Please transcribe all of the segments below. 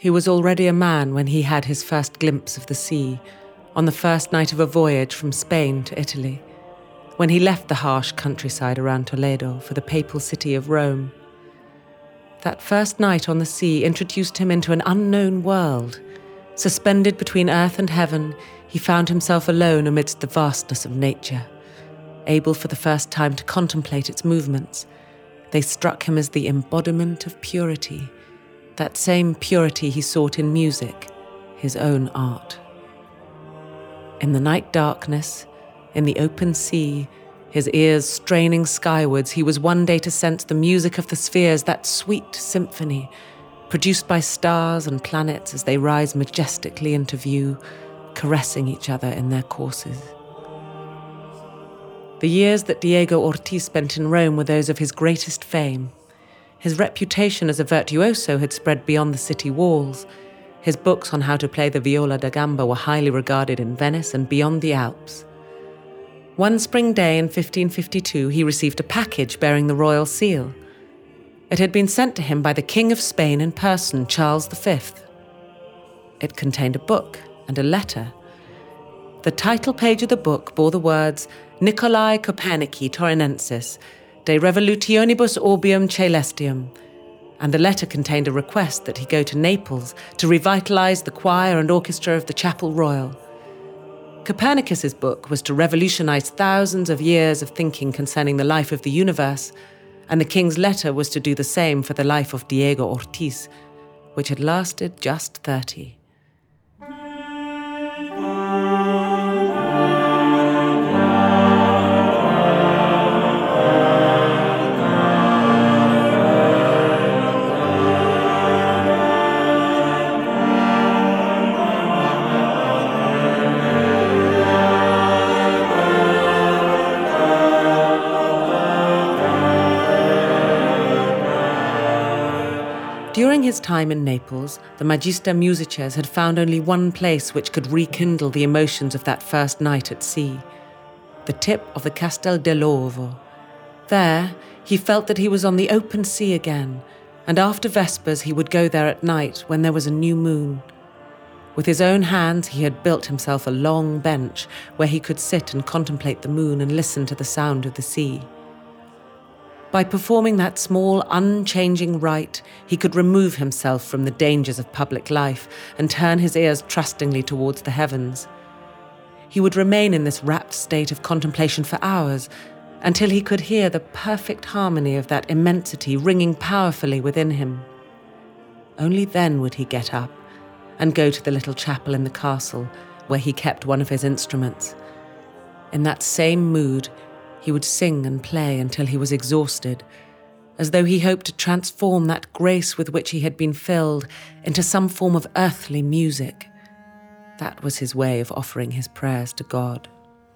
He was already a man when he had his first glimpse of the sea, on the first night of a voyage from Spain to Italy, when he left the harsh countryside around Toledo for the papal city of Rome. That first night on the sea introduced him into an unknown world. Suspended between earth and heaven, he found himself alone amidst the vastness of nature, able for the first time to contemplate its movements. They struck him as the embodiment of purity, that same purity he sought in music, his own art. In the night darkness, in the open sea, his ears straining skywards, he was one day to sense the music of the spheres, that sweet symphony, produced by stars and planets as they rise majestically into view, caressing each other in their courses. The years that Diego Ortiz spent in Rome were those of his greatest fame. His reputation as a virtuoso had spread beyond the city walls. His books on how to play the viola da gamba were highly regarded in Venice and beyond the Alps. One spring day in 1552, he received a package bearing the royal seal. It had been sent to him by the King of Spain in person, Charles V. It contained a book and a letter. The title page of the book bore the words Nicolae Copernici Torinensis, De Revolutionibus Orbium Caelestium, and the letter contained a request that he go to Naples to revitalize the choir and orchestra of the Chapel Royal. Copernicus's book was to revolutionize thousands of years of thinking concerning the life of the universe, and the king's letter was to do the same for the life of Diego Ortiz, which had lasted just 30. During his time in Naples, the Magister Musices had found only one place which could rekindle the emotions of that first night at sea, the tip of the Castel dell'Ovo. There, he felt that he was on the open sea again, and after Vespers he would go there at night when there was a new moon. With his own hands he had built himself a long bench where he could sit and contemplate the moon and listen to the sound of the sea. By performing that small, unchanging rite, he could remove himself from the dangers of public life and turn his ears trustingly towards the heavens. He would remain in this rapt state of contemplation for hours, until he could hear the perfect harmony of that immensity ringing powerfully within him. Only then would he get up and go to the little chapel in the castle where he kept one of his instruments. In that same mood, he would sing and play until he was exhausted, as though he hoped to transform that grace with which he had been filled into some form of earthly music. That was his way of offering his prayers to God.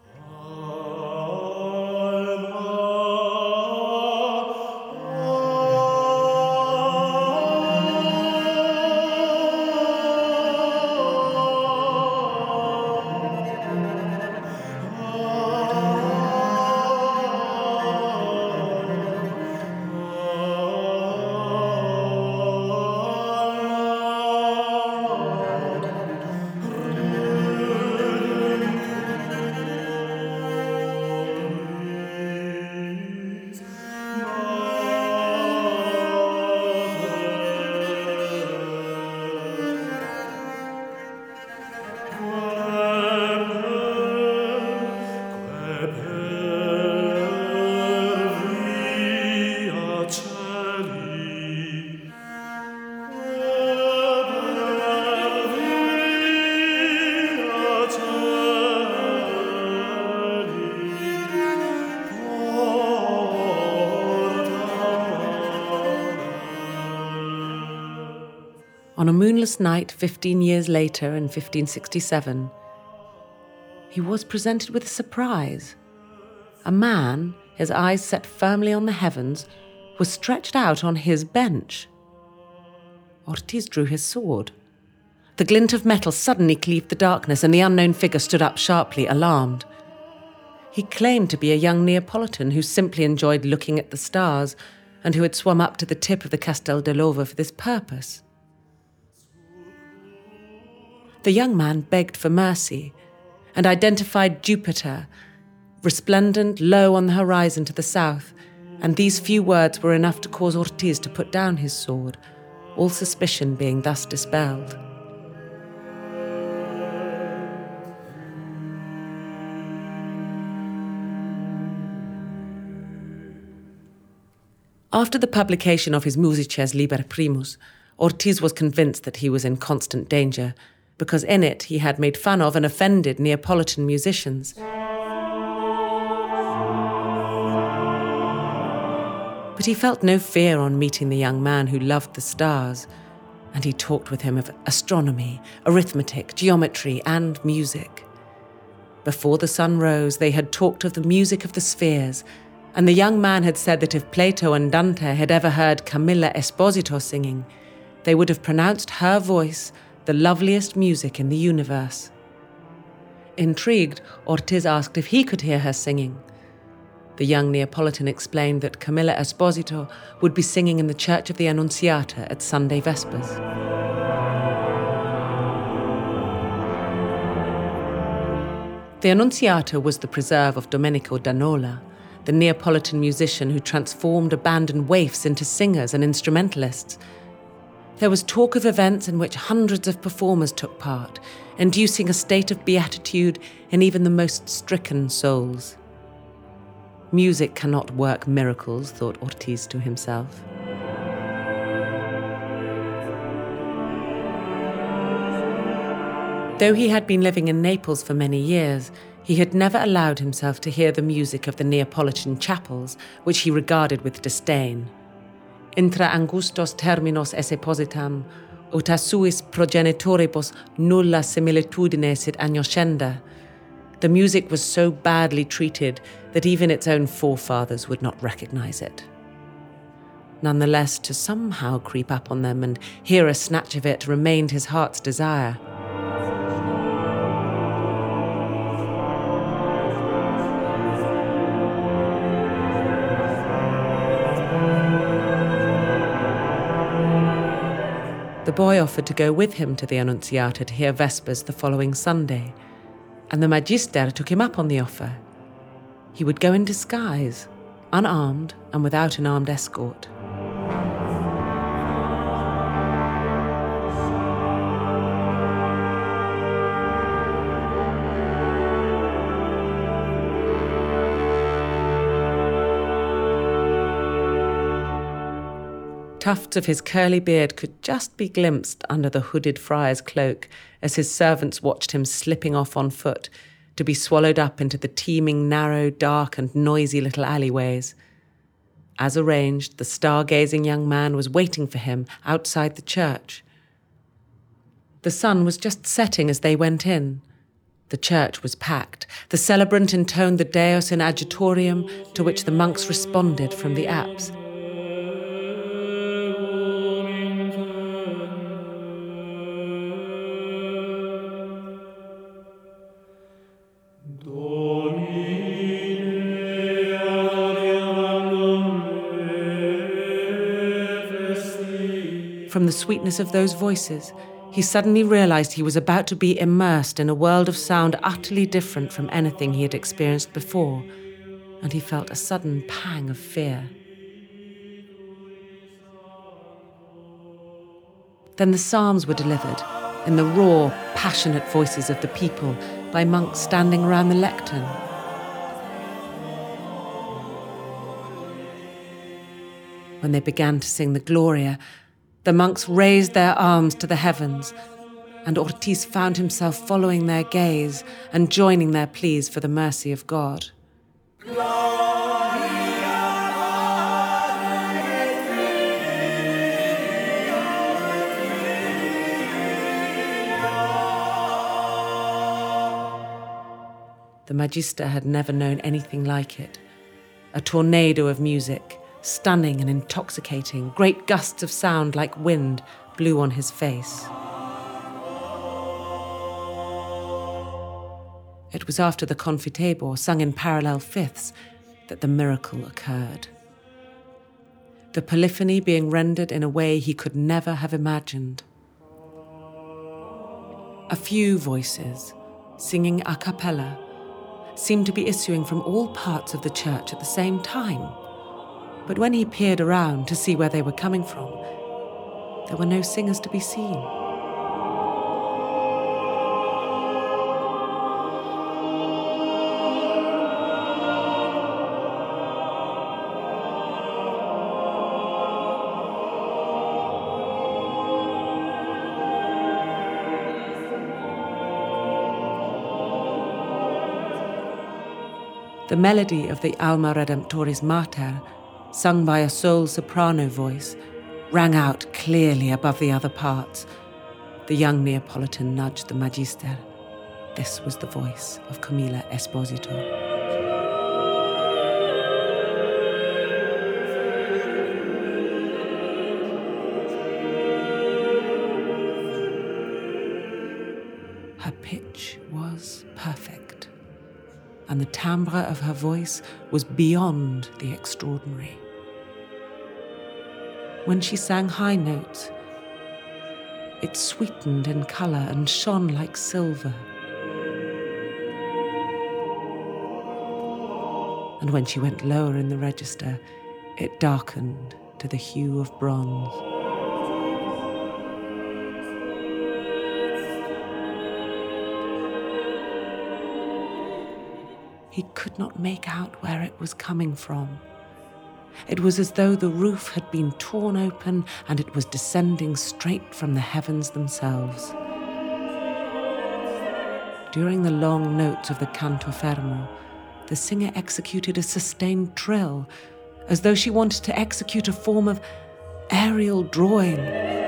On a moonless night 15 years later, in 1567, he was presented with a surprise. A man, his eyes set firmly on the heavens, was stretched out on his bench. Ortiz drew his sword. The glint of metal suddenly cleaved the darkness, and the unknown figure stood up sharply, alarmed. He claimed to be a young Neapolitan who simply enjoyed looking at the stars and who had swum up to the tip of the Castel dell'Ovo for this purpose. The young man begged for mercy and identified Jupiter, resplendent low on the horizon to the south, and these few words were enough to cause Ortiz to put down his sword, all suspicion being thus dispelled. After the publication of his Musices Liber Primus, Ortiz was convinced that he was in constant danger, because in it he had made fun of and offended Neapolitan musicians. But he felt no fear on meeting the young man who loved the stars, and he talked with him of astronomy, arithmetic, geometry, and music. Before the sun rose, they had talked of the music of the spheres, and the young man had said that if Plato and Dante had ever heard Camilla Esposito singing, they would have pronounced her voice the loveliest music in the universe. Intrigued, Ortiz asked if he could hear her singing. The young Neapolitan explained that Camilla Esposito would be singing in the Church of the Annunziata at Sunday Vespers. The Annunziata was the preserve of Domenico da Nola, the Neapolitan musician who transformed abandoned waifs into singers and instrumentalists. There was talk of events in which hundreds of performers took part, inducing a state of beatitude in even the most stricken souls. Music cannot work miracles, thought Ortiz to himself. Though he had been living in Naples for many years, he had never allowed himself to hear the music of the Neapolitan chapels, which he regarded with disdain. Intra angustos terminos esse positam, ut a suis progenitoribus nulla similitudine sit agnoscenda. The music was so badly treated that even its own forefathers would not recognize it. Nonetheless, to somehow creep up on them and hear a snatch of it remained his heart's desire. The boy offered to go with him to the Annunziata to hear Vespers the following Sunday, and the Magister took him up on the offer. He would go in disguise, unarmed and without an armed escort. Tufts of his curly beard could just be glimpsed under the hooded friar's cloak as his servants watched him slipping off on foot to be swallowed up into the teeming, narrow, dark and noisy little alleyways. As arranged, the star-gazing young man was waiting for him outside the church. The sun was just setting as they went in. The church was packed. The celebrant intoned the Deus in Adjutorium, to which the monks responded from the apse. From the sweetness of those voices, he suddenly realized he was about to be immersed in a world of sound utterly different from anything he had experienced before, and he felt a sudden pang of fear. Then the psalms were delivered, in the raw, passionate voices of the people, by monks standing around the lectern. When they began to sing the Gloria, the monks raised their arms to the heavens, and Ortiz found himself following their gaze and joining their pleas for the mercy of God. The Magister had never known anything like it. A tornado of music, stunning and intoxicating, great gusts of sound like wind blew on his face. It was after the Confiteor, sung in parallel fifths, that the miracle occurred. The polyphony being rendered in a way he could never have imagined. A few voices, singing a cappella, seemed to be issuing from all parts of the church at the same time. But when he peered around to see where they were coming from, there were no singers to be seen. The melody of the Alma Redemptoris Mater, sung by a sole soprano voice, rang out clearly above the other parts. The young Neapolitan nudged the Magister. This was the voice of Camilla Esposito. Her pitch was perfect, and the timbre of her voice was beyond the extraordinary. When she sang high notes, it sweetened in colour and shone like silver. And when she went lower in the register, it darkened to the hue of bronze. He could not make out where it was coming from. It was as though the roof had been torn open and it was descending straight from the heavens themselves. During the long notes of the canto fermo, the singer executed a sustained trill, as though she wanted to execute a form of aerial drawing.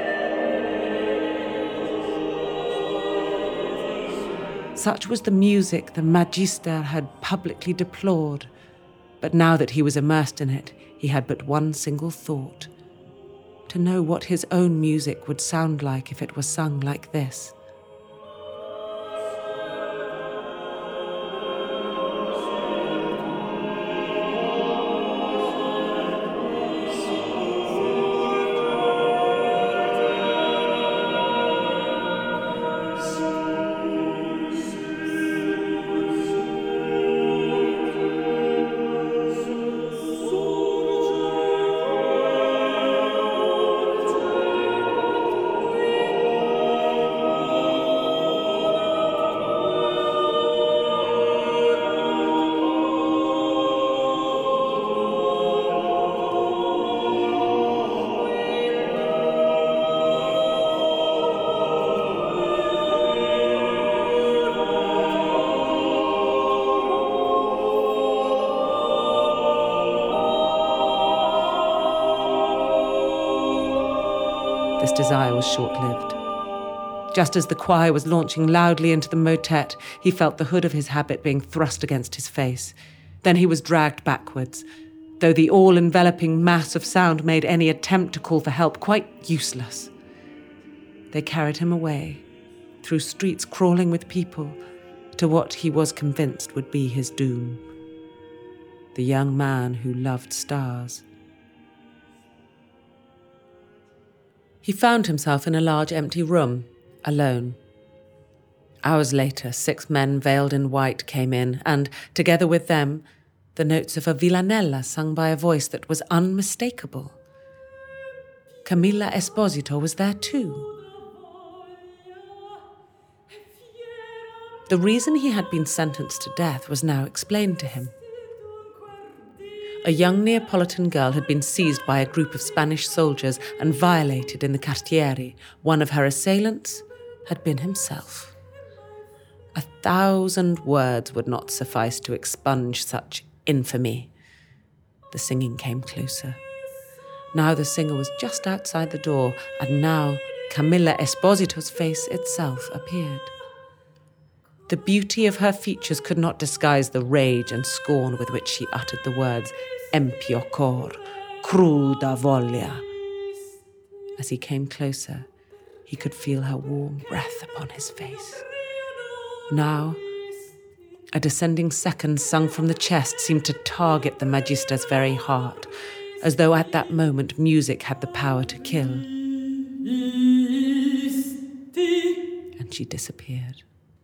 Such was the music the Magister had publicly deplored, but now that he was immersed in it, he had but one single thought: to know what his own music would sound like if it were sung like this. This desire was short-lived. Just as the choir was launching loudly into the motet, he felt the hood of his habit being thrust against his face. Then he was dragged backwards, though the all-enveloping mass of sound made any attempt to call for help quite useless. They carried him away, through streets crawling with people, to what he was convinced would be his doom. The young man who loved stars. He found himself in a large empty room, alone. Hours later, 6 men veiled in white came in, and, together with them, the notes of a villanella sung by a voice that was unmistakable. Camilla Esposito was there too. The reason he had been sentenced to death was now explained to him. A young Neapolitan girl had been seized by a group of Spanish soldiers and violated in the Cartieri. One of her assailants had been himself. 1,000 words would not suffice to expunge such infamy. The singing came closer. Now the singer was just outside the door, and now Camilla Esposito's face itself appeared. The beauty of her features could not disguise the rage and scorn with which she uttered the words "empio cor, cruda voglia." As he came closer, he could feel her warm breath upon his face. Now, a descending second sung from the chest seemed to target the Magister's very heart, as though at that moment music had the power to kill. And she disappeared.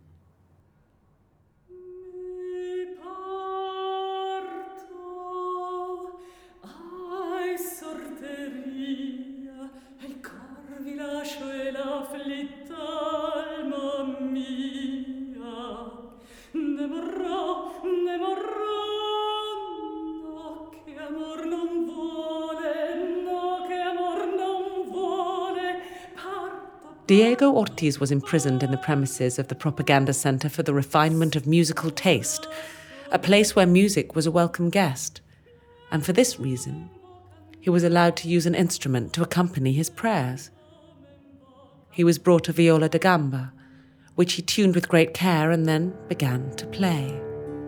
Diego Ortiz was imprisoned in the premises of the Propaganda Center for the Refinement of Musical Taste, a place where music was a welcome guest. And for this reason, he was allowed to use an instrument to accompany his prayers. He was brought a viola da gamba, which he tuned with great care and then began to play.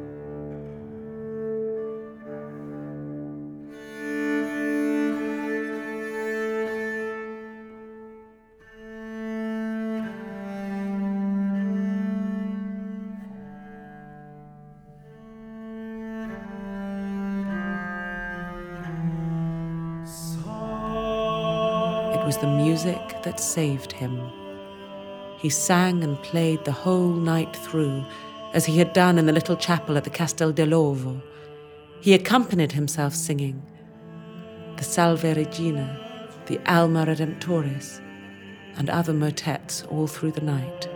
It was the music that saved him. He sang and played the whole night through, as he had done in the little chapel at the Castel dell'Ovo. He accompanied himself singing the Salve Regina, the Alma Redemptoris, and other motets all through the night.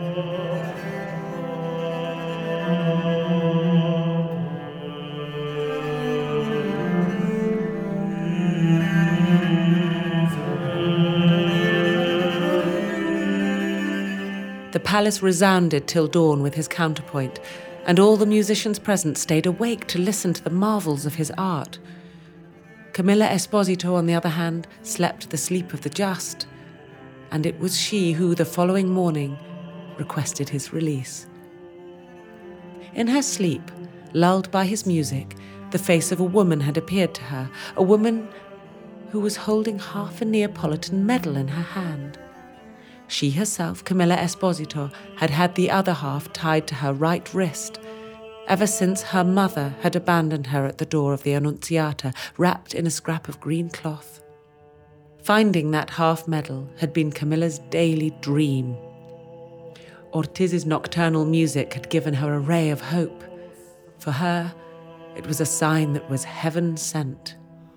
The palace resounded till dawn with his counterpoint, and all the musicians present stayed awake to listen to the marvels of his art. Camilla Esposito, on the other hand, slept the sleep of the just, and it was she who, the following morning, requested his release. In her sleep, lulled by his music, the face of a woman had appeared to her, a woman who was holding half a Neapolitan medal in her hand. She herself, Camilla Esposito, had had the other half tied to her right wrist, ever since her mother had abandoned her at the door of the Annunziata, wrapped in a scrap of green cloth. Finding that half medal had been Camilla's daily dream. Ortiz's nocturnal music had given her a ray of hope. For her, it was a sign that was heaven sent.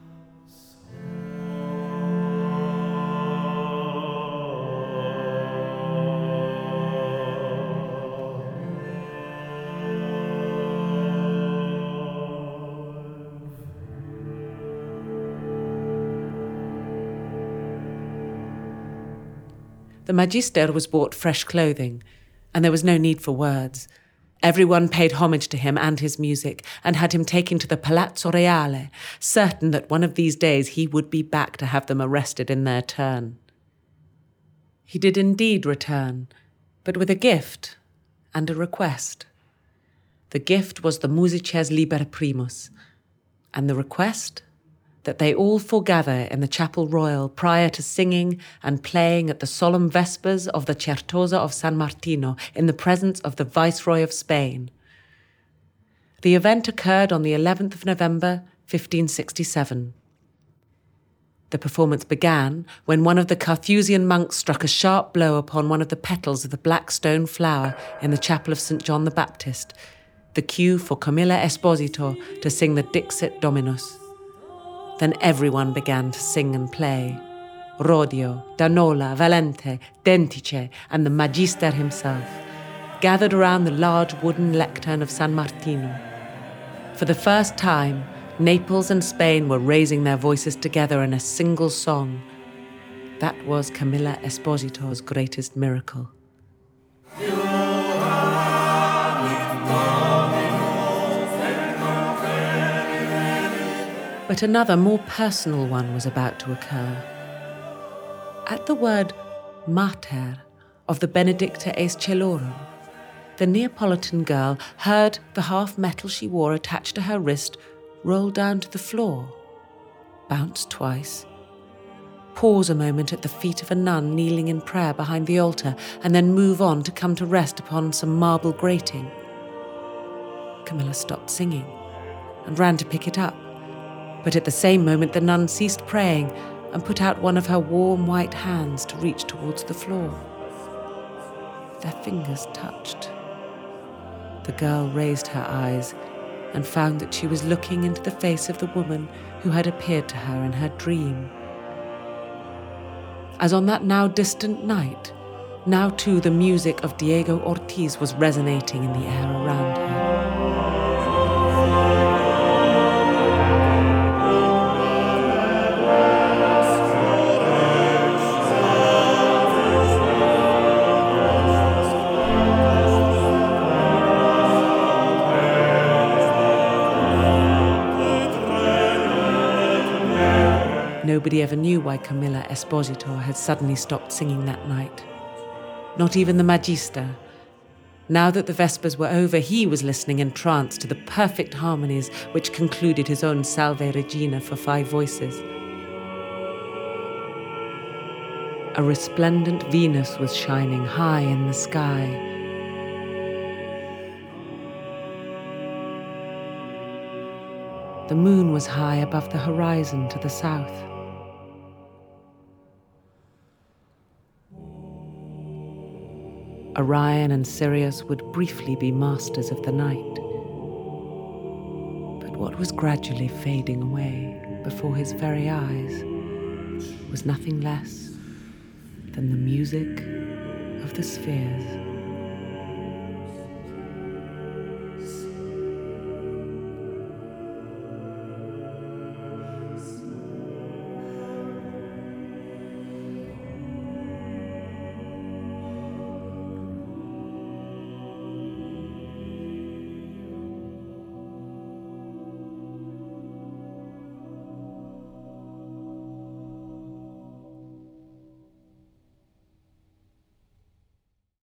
The Magister was bought fresh clothing, and there was no need for words. Everyone paid homage to him and his music, and had him taken to the Palazzo Reale, certain that one of these days he would be back to have them arrested in their turn. He did indeed return, but with a gift and a request. The gift was the Musices Liber Primus, and the request that they all foregather in the Chapel Royal prior to singing and playing at the solemn vespers of the Certosa of San Martino in the presence of the Viceroy of Spain. The event occurred on the 11th of November, 1567. The performance began when one of the Carthusian monks struck a sharp blow upon one of the petals of the black stone flower in the chapel of St. John the Baptist, the cue for Camilla Esposito to sing the Dixit Dominus. Then everyone began to sing and play. Rodio, Danola, Valente, Dentice, and the Magister himself gathered around the large wooden lectern of San Martino. For the first time, Naples and Spain were raising their voices together in a single song. That was Camilla Esposito's greatest miracle. But another, more personal one was about to occur. At the word mater of the Benedicta es Celorum, the Neapolitan girl heard the half metal she wore attached to her wrist roll down to the floor, bounce twice, pause a moment at the feet of a nun kneeling in prayer behind the altar, and then move on to come to rest upon some marble grating. Camilla stopped singing and ran to pick it up. But at the same moment the nun ceased praying and put out one of her warm white hands to reach towards the floor. Their fingers touched. The girl raised her eyes and found that she was looking into the face of the woman who had appeared to her in her dream. As on that now distant night, now too the music of Diego Ortiz was resonating in the air around her. Nobody ever knew why Camila Esposito had suddenly stopped singing that night. Not even the Magister. Now that the Vespers were over, he was listening entranced to the perfect harmonies which concluded his own Salve Regina for 5 voices. A resplendent Venus was shining high in the sky. The moon was high above the horizon to the south. Orion and Sirius would briefly be masters of the night. But what was gradually fading away before his very eyes was nothing less than the music of the spheres.